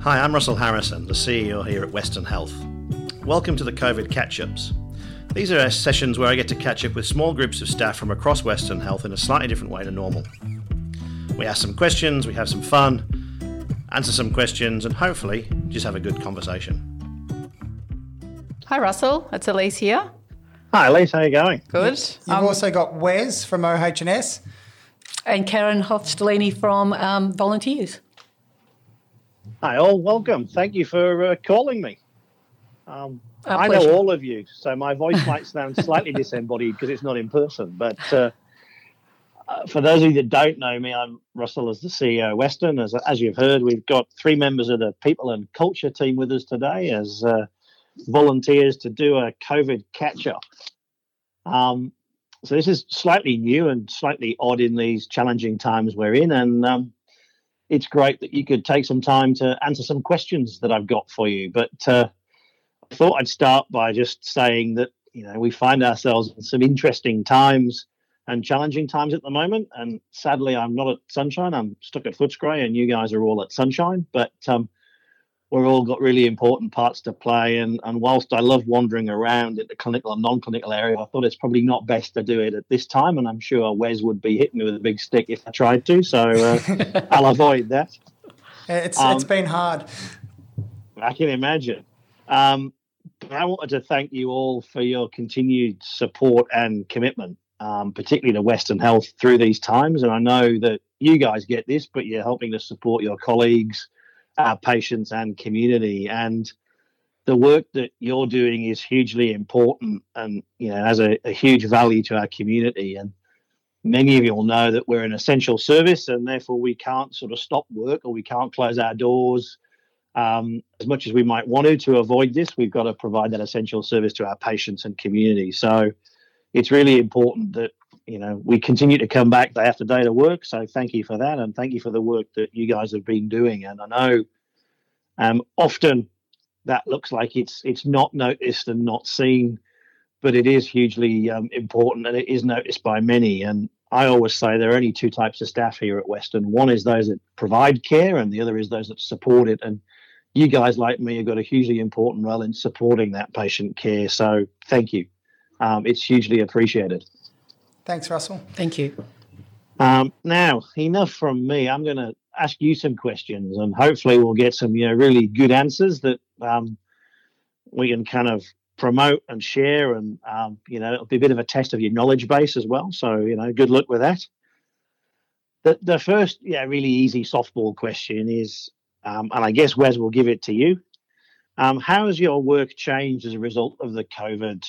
Hi, I'm Russell Harrison, the CEO here at Western Health. Welcome to the COVID Catch-Ups. These are sessions where I get to catch up with small groups of staff from across Western Health in a slightly different way to normal. We ask some questions, we have some fun, answer some questions, and hopefully just have a good conversation. Hi Russell, it's Elise here. Hi Elise, how are you going? Good. You've also got Wes from OH&S. And Karen Hofstallini from Volunteers. Hi all, welcome. Thank you for calling me. I pleasure. know all of you, so my voice might sound slightly disembodied because it's not in person. But for those of you that don't know me, I'm Russell as the CEO of Western. As you've heard, we've got 3 members of the people and culture team with us today as volunteers to do a COVID catch-up. So this is slightly new and slightly odd in these challenging times we're in, and it's great that you could take some time to answer some questions that I've got for you. But I thought I'd start by just saying that, we find ourselves in some interesting times and challenging times at the moment. And sadly, I'm not at Sunshine. I'm stuck at Footscray, and you guys are all at Sunshine. But we're all got really important parts to play. And whilst I love wandering around in the clinical and non-clinical area, I thought it's probably not best to do it at this time. And I'm sure Wes would be hitting me with a big stick if I tried to. So I'll avoid that. It's been hard. I can imagine. But I wanted to thank you all for your continued support and commitment, particularly to Western Health through these times. And I know that you guys get this, but you're helping to support your colleagues, our patients and community. And the work that you're doing is hugely important and, has a huge value to our community. And many of you will know that we're an essential service, and therefore we can't sort of stop work or we can't close our doors as much as we might want to avoid this. We've got to provide that essential service to our patients and community. So it's really important that, we continue to come back day after day to work. So thank you for that. And thank you for the work that you guys have been doing. And I know often that looks like it's not noticed and not seen, but it is hugely important, and it is noticed by many. And I always say there are only 2 types of staff here at Western. One is those that provide care, and the other is those that support it. And you guys, like me, have got a hugely important role in supporting that patient care. So thank you. It's hugely appreciated. Thanks, Russell. Thank you. Now, enough from me. I'm going to ask you some questions, and hopefully we'll get some really good answers that we can kind of promote and share, and it'll be a bit of a test of your knowledge base as well. So good luck with that. The first really easy softball question is, and I guess Wes will give it to you, how has your work changed as a result of the COVID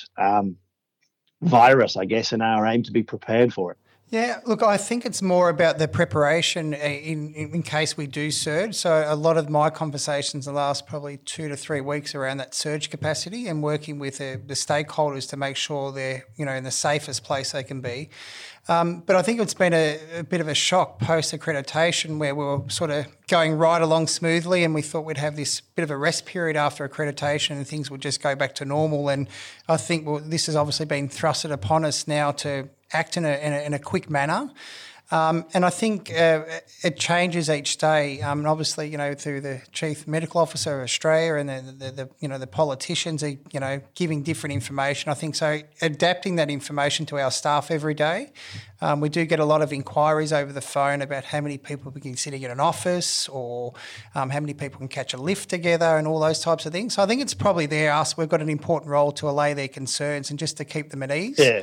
virus, I guess, and our aim to be prepared for it? Yeah, look, I think it's more about the preparation in case we do surge. So a lot of my conversations the last probably 2 to 3 weeks around that surge capacity and working with the stakeholders to make sure they're, in the safest place they can be. But I think it's been a bit of a shock post-accreditation where we were sort of going right along smoothly, and we thought we'd have this bit of a rest period after accreditation and things would just go back to normal. And I think this has obviously been thrusted upon us now to act in a quick manner. And I think it changes each day. And obviously, through the Chief Medical Officer of Australia and the politicians are, giving different information. I think so adapting that information to our staff every day. We do get a lot of inquiries over the phone about how many people we can sitting in an office, or how many people can catch a lift together, and all those types of things. So I think it's probably we've got an important role to allay their concerns and just to keep them at ease. Yeah.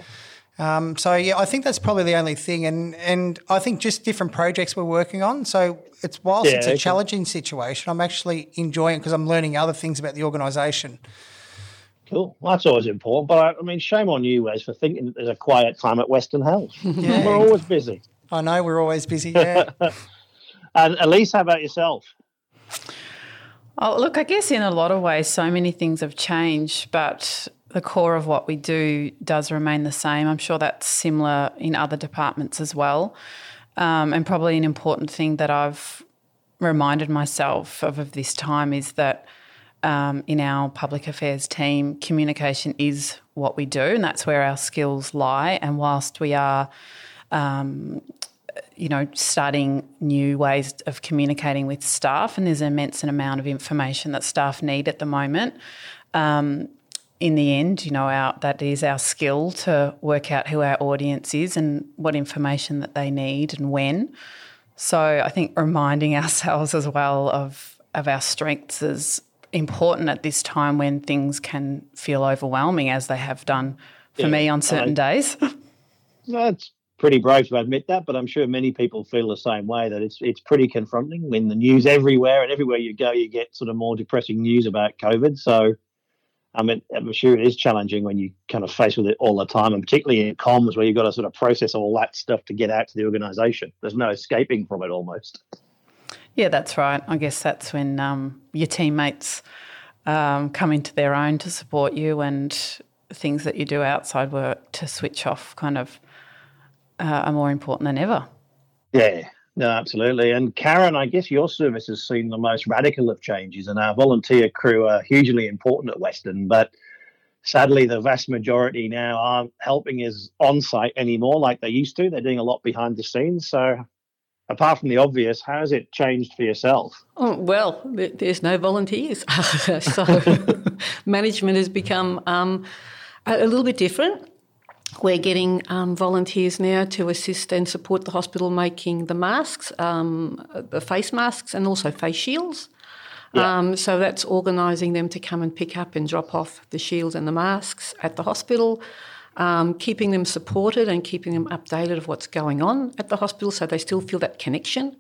I think that's probably the only thing, and I think just different projects we're working on. So it's a challenging situation, I'm actually enjoying it because I'm learning other things about the organisation. Cool. Well, that's always important. But I mean, shame on you, Wes, for thinking that there's a quiet time at Western Health. Yeah. We're always busy. I know, we're always busy. Yeah. And Elise, how about yourself? Oh, look, I guess in a lot of ways, so many things have changed, but the core of what we do does remain the same. I'm sure that's similar in other departments as well. And probably an important thing that I've reminded myself of this time is that in our public affairs team, communication is what we do, and that's where our skills lie. And whilst we are starting new ways of communicating with staff, and there's an immense amount of information that staff need at the moment. In the end, that is our skill to work out who our audience is and what information that they need and when. So I think reminding ourselves as well of our strengths is important at this time when things can feel overwhelming, as they have done for me on certain days. That's pretty brave to admit that, but I'm sure many people feel the same way, that it's pretty confronting when the news everywhere, and everywhere you go you get sort of more depressing news about COVID. So I'm sure it is challenging when you kind of face with it all the time, and particularly in comms where you've got to sort of process all that stuff to get out to the organisation. There's no escaping from it almost. Yeah, that's right. I guess that's when your teammates come into their own to support you, and things that you do outside work to switch off kind of are more important than ever. Yeah. No, absolutely. And Karen, I guess your service has seen the most radical of changes, and our volunteer crew are hugely important at Western, but sadly the vast majority now aren't helping us on site anymore like they used to. They're doing a lot behind the scenes. So apart from the obvious, how has it changed for yourself? Oh, well, there's no volunteers. So management has become a little bit different. We're getting volunteers now to assist and support the hospital making the masks, the face masks, and also face shields. Yeah. So that's organising them to come and pick up and drop off the shields and the masks at the hospital, keeping them supported and keeping them updated of what's going on at the hospital so they still feel that connection.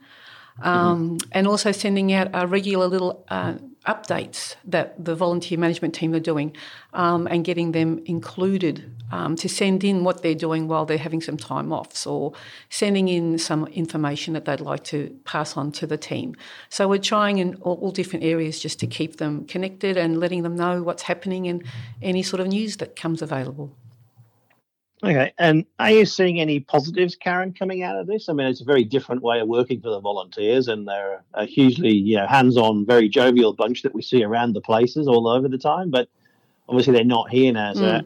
And also sending out regular little updates that the volunteer management team are doing, and getting them included to send in what they're doing while they're having some time off, or sending in some information that they'd like to pass on to the team. So we're trying in all different areas just to keep them connected and letting them know what's happening and any sort of news that comes available. Okay, and are you seeing any positives, Karen, coming out of this? I mean, it's a very different way of working for the volunteers, and they're a hugely, hands-on, very jovial bunch that we see around the places all over the time. But obviously, they're not here now. So,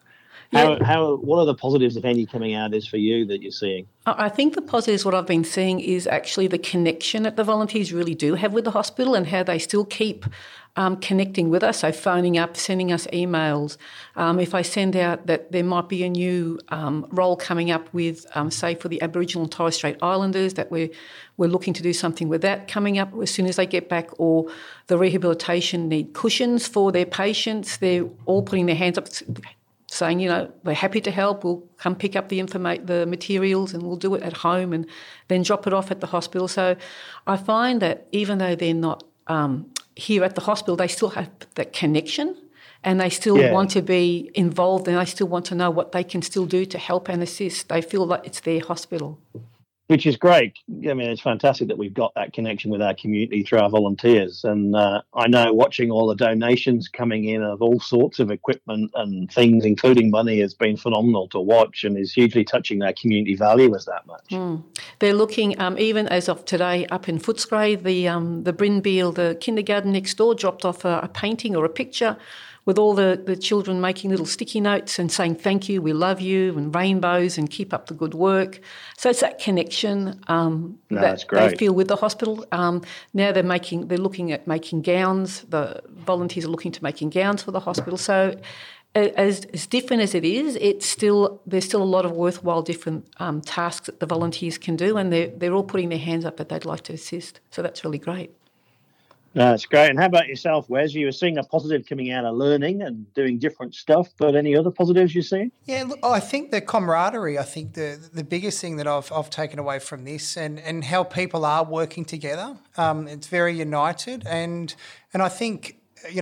what are the positives, if any, coming out of this for you that you're seeing? I think the positives, what I've been seeing, is actually the connection that the volunteers really do have with the hospital, and how they still keep connecting with us, so phoning up, sending us emails. If I send out that there might be a new role coming up with, say, for the Aboriginal and Torres Strait Islanders, that we're looking to do something with that coming up as soon as they get back, or the rehabilitation need cushions for their patients, they're all putting their hands up saying, we're happy to help, we'll come pick up the materials and we'll do it at home and then drop it off at the hospital. So I find that even though they're not here at the hospital, they still have that connection, and they still want to be involved, and they still want to know what they can still do to help and assist. They feel like it's their hospital. Which is great. I mean, it's fantastic that we've got that connection with our community through our volunteers. And I know watching all the donations coming in of all sorts of equipment and things, including money, has been phenomenal to watch, and is hugely touching their community value as that much. They're looking, even as of today, up in Footscray, the Bryn Beale, the kindergarten next door, dropped off a painting or a picture with all the children making little sticky notes and saying thank you, we love you, and rainbows, and keep up the good work. So it's that connection that they feel with the hospital. Now they're looking at making gowns. The volunteers are looking to making gowns for the hospital. So as different as it is, there's still a lot of worthwhile different tasks that the volunteers can do, and they're all putting their hands up that they'd like to assist. So that's really great. No, that's great. And how about yourself, Wes? You were seeing a positive coming out of learning and doing different stuff, but any other positives you're seeing? Yeah, look, I think the camaraderie, I think the biggest thing that I've taken away from this, and how people are working together. It's very united, and I think,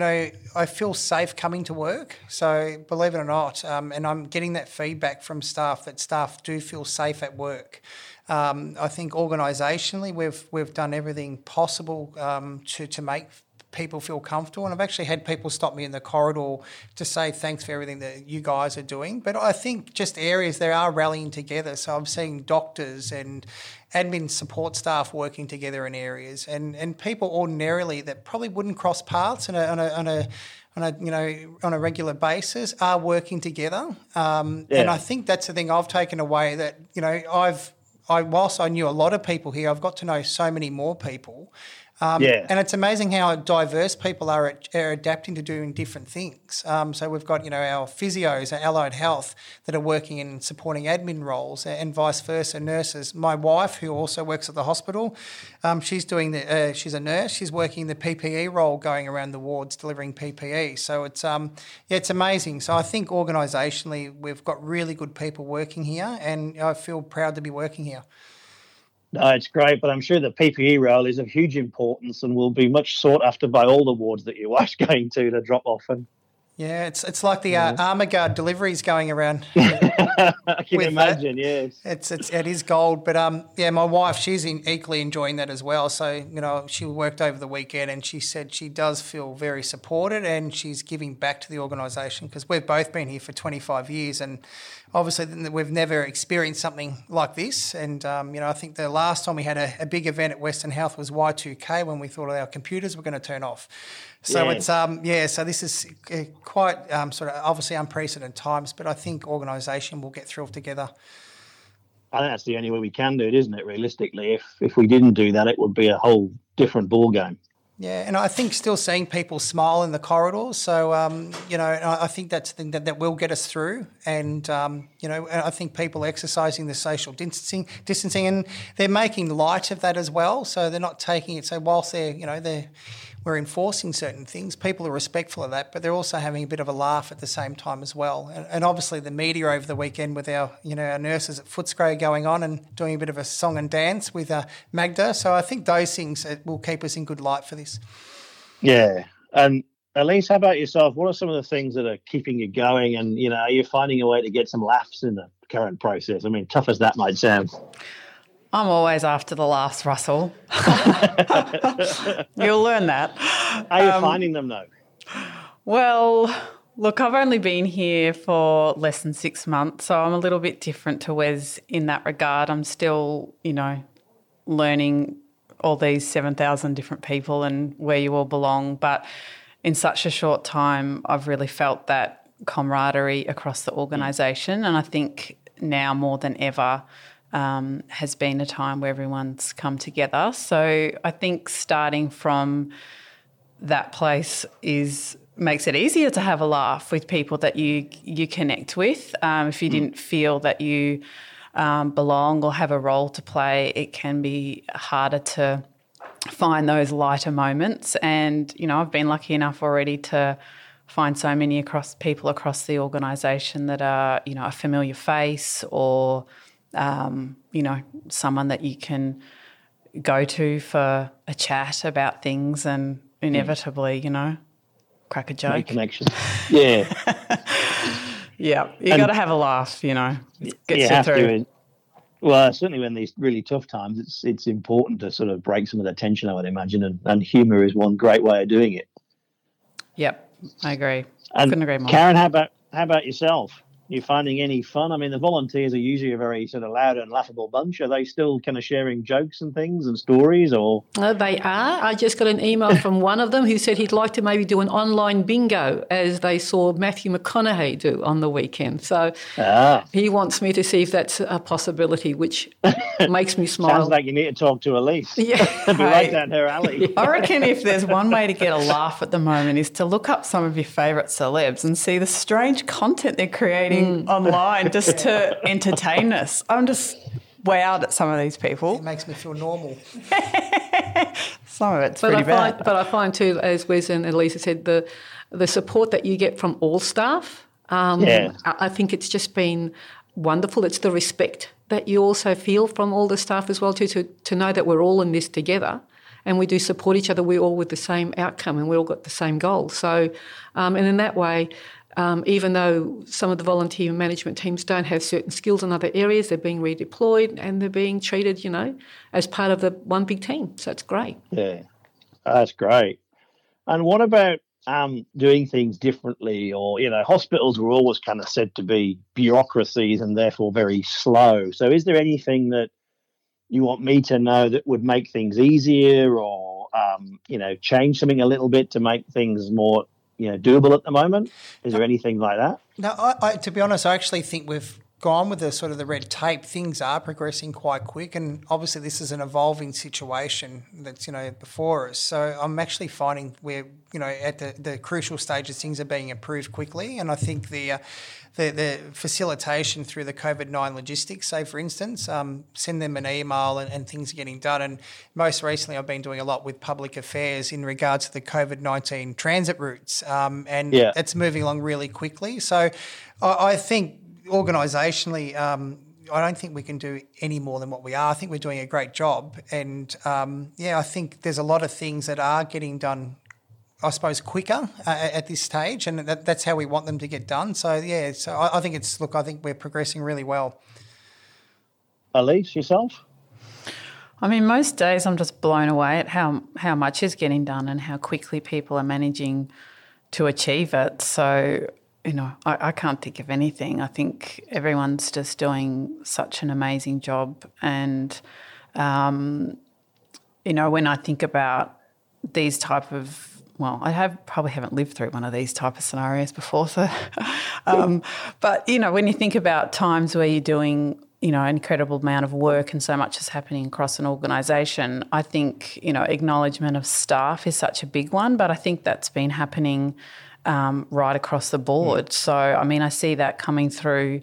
I feel safe coming to work. So believe it or not, and I'm getting that feedback from staff that staff do feel safe at work. I think organisationally we've done everything possible to make people feel comfortable, and I've actually had people stop me in the corridor to say thanks for everything that you guys are doing. But I think just areas they are rallying together. So I'm seeing doctors and admin support staff working together in areas, and people ordinarily that probably wouldn't cross paths on a regular basis are working together. And I think that's the thing I've taken away, that whilst I knew a lot of people here, I've got to know so many more people. And it's amazing how diverse people are adapting to doing different things. So we've got, our physios, our allied health that are working in supporting admin roles, and vice versa, nurses. My wife, who also works at the hospital, she's she's a nurse. She's working the PPE role, going around the wards delivering PPE. So it's it's amazing. So I think organisationally we've got really good people working here, and I feel proud to be working here. No, it's great, but I'm sure the PPE role is of huge importance and will be much sought after by all the wards that your wife's going to drop off. And yeah, it's like the Armour Guard deliveries going around. I can imagine, yes. It is gold, but my wife, she's equally enjoying that as well. So she worked over the weekend, and she said she does feel very supported, and she's giving back to the organisation, because we've both been here for 25 years, and obviously we've never experienced something like this. And I think the last time we had a big event at Western Health was Y2K, when we thought our computers were going to turn off. So it's so this is quite sort of obviously unprecedented times, but I think organisation will get through it together. I think that's the only way we can do it, isn't it? Realistically, if we didn't do that, it would be a whole different ball game. Yeah, and I think still seeing people smile in the corridors. So I think that's the thing that will get us through. And I think people exercising the social distancing, and they're making light of that as well. So they're not taking it. So whilst we're enforcing certain things, people are respectful of that, but they're also having a bit of a laugh at the same time as well. And obviously the media over the weekend with our nurses at Footscray going on and doing a bit of a song and dance with Magda. So I think those things will keep us in good light for this. Yeah. And Elise, how about yourself? What are some of the things that are keeping you going? And, are you finding a way to get some laughs in the current process? I mean, tough as that might sound. I'm always after the laughs, Russell. You'll learn that. How are you finding them, though? Well, look, I've only been here for less than 6 months, so I'm a little bit different to Wes in that regard. I'm still, learning all these 7,000 different people and where you all belong. But in such a short time, I've really felt that camaraderie across the organisation, and I think now more than ever has been a time where everyone's come together. So I think starting from that place makes it easier to have a laugh with people that you connect with. If you didn't feel that you belong or have a role to play, it can be harder to find those lighter moments. And, I've been lucky enough already to find so many people across the organisation that are, a familiar face or someone that you can go to for a chat about things and inevitably, crack a joke. Make connections. Yeah. Yeah. You got to have a laugh, Gets you have through. To. Well, certainly when these really tough times, it's important to sort of break some of the tension, I would imagine, and humour is one great way of doing it. Yep, I agree. And couldn't agree more. Karen, how about yourself? You finding any fun? I mean, the volunteers are usually a very sort of loud and laughable bunch. Are they still kind of sharing jokes and things and stories, or? They are. I just got an email from one of them who said he'd like to maybe do an online bingo, as they saw Matthew McConaughey do on the weekend. So he wants me to see if that's a possibility, which makes me smile. Sounds like you need to talk to Elise. Yeah. It'll be right down her alley. I reckon if there's one way to get a laugh at the moment is to look up some of your favourite celebs and see the strange content they're creating online just to entertain us. I'm just wowed at some of these people. It makes me feel normal. Some of it's pretty bad. But I find too, as Wes and Elisa said, the support that you get from all staff, I think it's just been wonderful. It's the respect that you also feel from all the staff as well too, to know that we're all in this together and we do support each other. We're all with the same outcome and we all got the same goal. So, and in that way, even though some of the volunteer management teams don't have certain skills in other areas, they're being redeployed and they're being treated, as part of the one big team. So it's great. Yeah, that's great. And what about doing things differently? Or, hospitals were always kind of said to be bureaucracies and therefore very slow. So is there anything that you want me to know that would make things easier or, change something a little bit to make things more doable at the moment? Is there anything like that? No, I to be honest, I actually think gone with the sort of the red tape, things are progressing quite quick, and obviously this is an evolving situation that's before us. So I'm actually finding we're at the crucial stages, things are being approved quickly, and I think the facilitation through the COVID-19 logistics, say for instance, send them an email and things are getting done. And most recently I've been doing a lot with public affairs in regards to the COVID-19 transit routes, and that's moving along really quickly. So I think organisationally, I don't think we can do any more than what we are. I think we're doing a great job, and I think there's a lot of things that are getting done, I suppose, quicker at this stage, and that's how we want them to get done. So I think I think we're progressing really well. Elise, yourself? I mean, most days I'm just blown away at how much is getting done and how quickly people are managing to achieve it. So, I can't think of anything. I think everyone's just doing such an amazing job. And, when I think about these type of, I probably haven't lived through one of these type of scenarios before. So, but, when you think about times where you're doing, an incredible amount of work and so much is happening across an organisation, I think, acknowledgement of staff is such a big one, but I think that's been happening right across the board. So, I mean, I see that coming through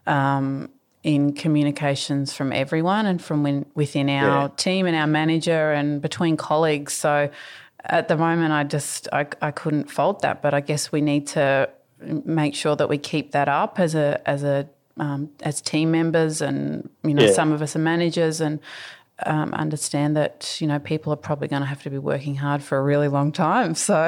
in communications from everyone and from within our team and our manager and between colleagues. So at the moment I couldn't fault that, but I guess we need to make sure that we keep that up as team members, and some of us are managers, and understand that people are probably going to have to be working hard for a really long time. So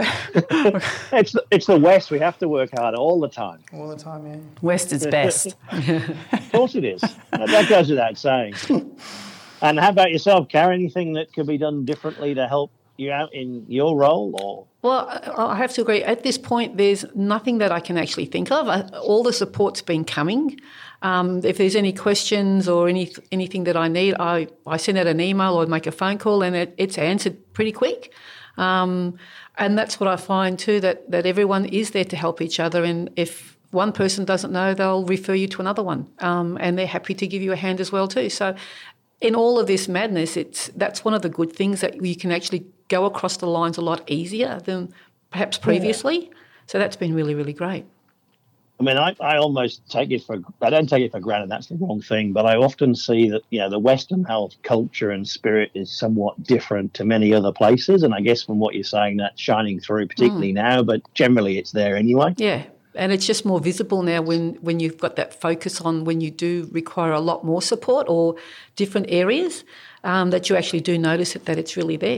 it's the West. We have to work hard all the time. All the time, yeah. West is best. Of course it is. That goes without saying. And how about yourself, Karen? Anything that could be done differently to help you out in your role? Or Well, I have to agree. At this point, there's nothing that I can actually think of. All the support's been coming. If there's any questions or anything that I need, I send out an email or make a phone call, and it's answered pretty quick. And that's what I find too, that everyone is there to help each other. And if one person doesn't know, they'll refer you to another one, and they're happy to give you a hand as well too. So in all of this madness, that's one of the good things, that you can actually go across the lines a lot easier than perhaps previously. So that's been really, really great. I mean, I almost I don't take it for granted, that's the wrong thing, but I often see that, the Western Health culture and spirit is somewhat different to many other places. And I guess from what you're saying, that's shining through, particularly now, but generally it's there anyway. Yeah. And it's just more visible now when you've got that focus on when you do require a lot more support or different areas, that you actually do notice that it's really there.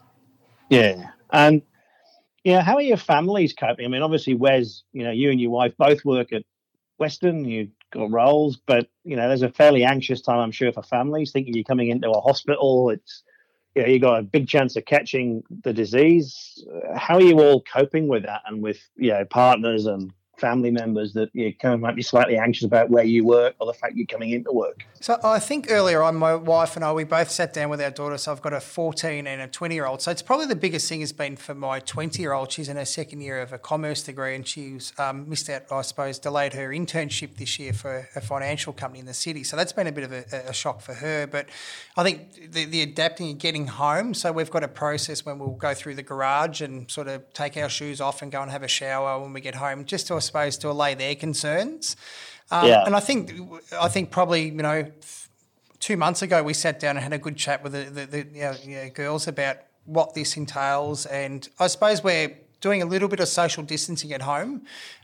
Yeah. And, how are your families coping? I mean, obviously, Wes, you and your wife both work at Western, you've got roles, but, there's a fairly anxious time, I'm sure, for families thinking you're coming into a hospital. It's, you've got a big chance of catching the disease. How are you all coping with that, and with, partners and family members that might be slightly anxious about where you work or the fact you're coming into work? So I think earlier on, my wife and I, we both sat down with our daughter. So I've got a 14 and a 20-year-old. So it's probably the biggest thing has been for my 20-year-old. She's in her second year of a commerce degree, and she's missed out, I suppose, delayed her internship this year for a financial company in the city. So that's been a bit of a shock for her. But I think the adapting and getting home. So we've got a process when we'll go through the garage and sort of take our shoes off and go and have a shower when we get home, just to, I suppose, to allay their concerns. And I think probably 2 months ago we sat down and had a good chat with the girls about what this entails, and I suppose we're doing a little bit of social distancing at home,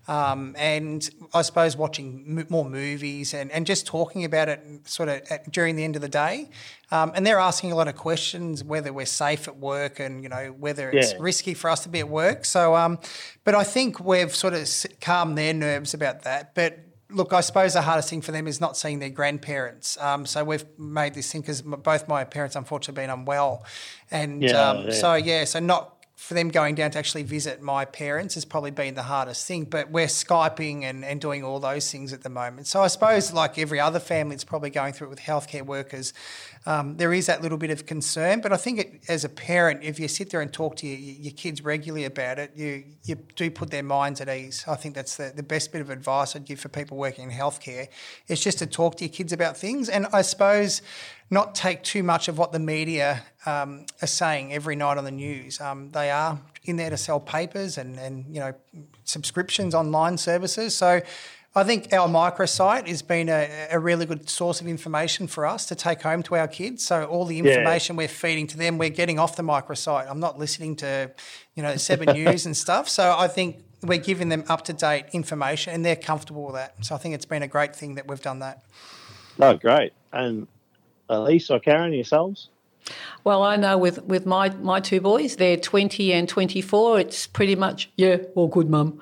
and I suppose watching more movies and just talking about it sort of during the end of the day. And they're asking a lot of questions, whether we're safe at work and, whether it's risky for us to be at work. So, but I think we've sort of calmed their nerves about that. But look, I suppose the hardest thing for them is not seeing their grandparents. So we've made this thing, because both my parents unfortunately been unwell. And so not for them going down to actually visit my parents has probably been the hardest thing, but we're Skyping and doing all those things at the moment. So I suppose like every other family that's probably going through it with healthcare workers, there is that little bit of concern. But I think as a parent, if you sit there and talk to your kids regularly about it, you do put their minds at ease. I think that's the best bit of advice I'd give for people working in healthcare, is just to talk to your kids about things. And I suppose not take too much of what the media are saying every night on the news. They are in there to sell papers and subscriptions, online services. So I think our microsite has been a really good source of information for us to take home to our kids. So all the information we're feeding to them, we're getting off the microsite. I'm not listening to, 7 News and stuff. So I think we're giving them up-to-date information and they're comfortable with that. So I think it's been a great thing that we've done that. Oh, great. And Elise or Karen, yourselves? Well, I know with my two boys, they're 20 and 24, it's pretty much, all good, Mum.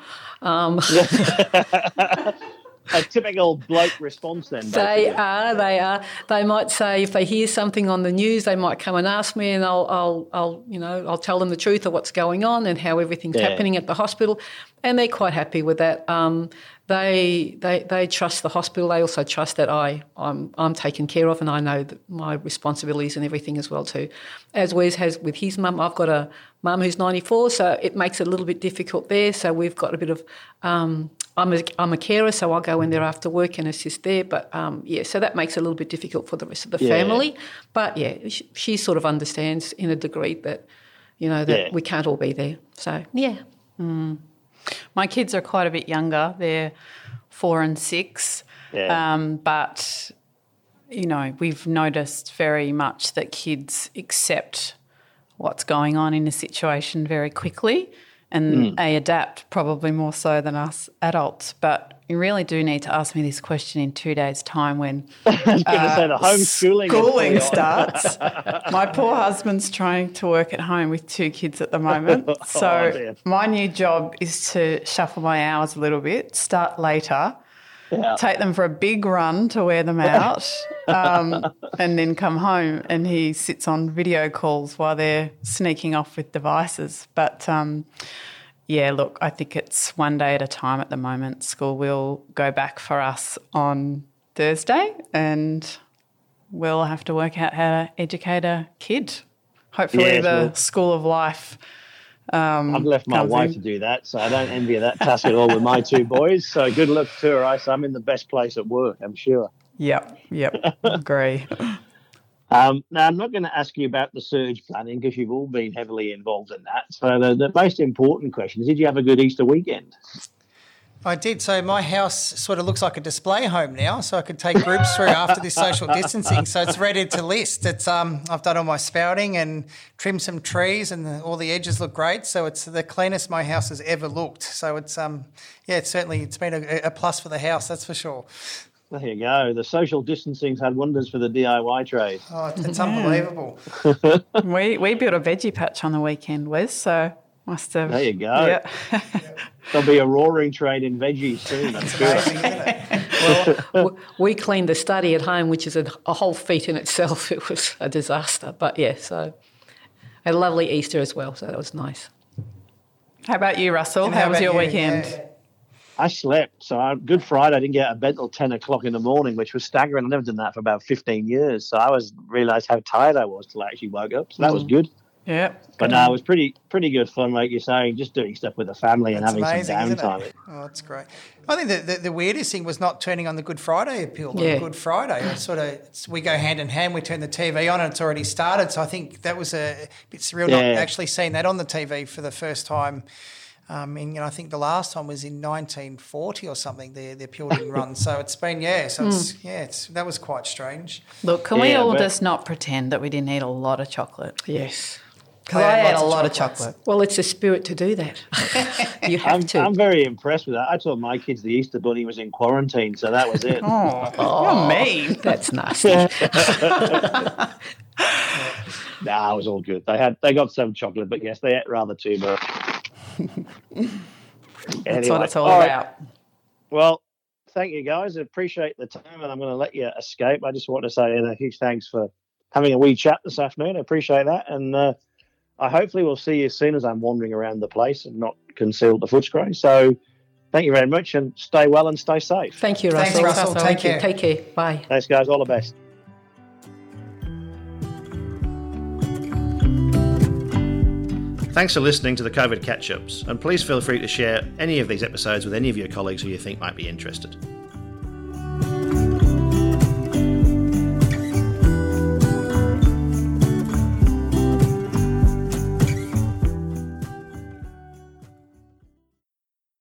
A typical bloke response then, basically. They are. They might say, if they hear something on the news, they might come and ask me, and I'll tell them the truth of what's going on and how everything's happening at the hospital, and they're quite happy with that. They trust the hospital. They also trust that I'm taken care of, and I know that my responsibilities and everything as well too. As Wes has with his mum, I've got a mum who's 94, so it makes it a little bit difficult there. So we've got a bit of I'm a carer, so I'll go in there after work and assist there. But so that makes it a little bit difficult for the rest of the family. But she sort of understands in a degree that that we can't all be there. So My kids are quite a bit younger. They're 4 and 6. But, we've noticed very much that kids accept what's going on in a situation very quickly and they adapt probably more so than us adults. But you really do need to ask me this question in 2 days' time when I was going to say the homeschooling starts. My poor husband's trying to work at home with 2 kids at the moment. So my new job is to shuffle my hours a little bit, start later, take them for a big run to wear them out, and then come home and he sits on video calls while they're sneaking off with devices. But look, I think it's one day at a time at the moment. School will go back for us on Thursday and we'll have to work out how to educate a kid. Hopefully the school of life I've left my wife to do that, so I don't envy that task at all with my 2 boys. So good luck to her. I'm in the best place at work, I'm sure. Yep, agree. Now, I'm not going to ask you about the surge planning because you've all been heavily involved in that. So the most important question is, did you have a good Easter weekend? I did. So my house sort of looks like a display home now, so I could take groups through after this social distancing. So it's ready to list. It's I've done all my spouting and trimmed some trees, and all the edges look great. So it's the cleanest my house has ever looked. So it's it's been a plus for the house, that's for sure. There you go. The social distancing's had wonders for the DIY trade. Oh, it's unbelievable. We built a veggie patch on the weekend, Wes, so must have. There you go. Yeah. There'll be a roaring trade in veggies soon. That's amazing, isn't it? Well, we cleaned the study at home, which is a whole feat in itself. It was a disaster. But, so had a lovely Easter as well, so that was nice. How about you, Russell? How was your weekend? Yeah. I slept. So Good Friday, I didn't get out of bed till 10 o'clock in the morning, which was staggering. I've never done that for about 15 years. So I realised how tired I was till I actually woke up. So that was good. Yeah. But no, it was pretty good fun, like you're saying, just doing stuff with the family and having amazing, some downtime. Oh, that's great. I think the weirdest thing was not turning on the Good Friday appeal on Good Friday. It's we go hand in hand, we turn the TV on and it's already started. So I think that was a bit surreal not actually seeing that on the TV for the first time. I think the last time was in 1940 or something, the appeal didn't run. So it's been, that was quite strange. Look, can we all just not pretend that we didn't eat a lot of chocolate? Yes. Because I ate a lot of chocolate. Well, it's a spirit to do that. You have to. I'm very impressed with that. I told my kids the Easter Bunny was in quarantine, so that was it. You're mean. That's nasty. Nah, it was all good. They got some chocolate, but yes, they ate rather too much. That's what it's all about. Well, thank you, guys. I appreciate the time, and I'm going to let you escape. I just want to say a huge thanks for having a wee chat this afternoon. I appreciate that, and I hopefully will see you as soon as I'm wandering around the place and not concealed the Footscray. So thank you very much, and stay well and stay safe. Thank you, Russell. Thanks, Russell. Take care. Take care. Bye. Thanks, guys. All the best. Thanks for listening to the COVID Catch-Ups, and please feel free to share any of these episodes with any of your colleagues who you think might be interested.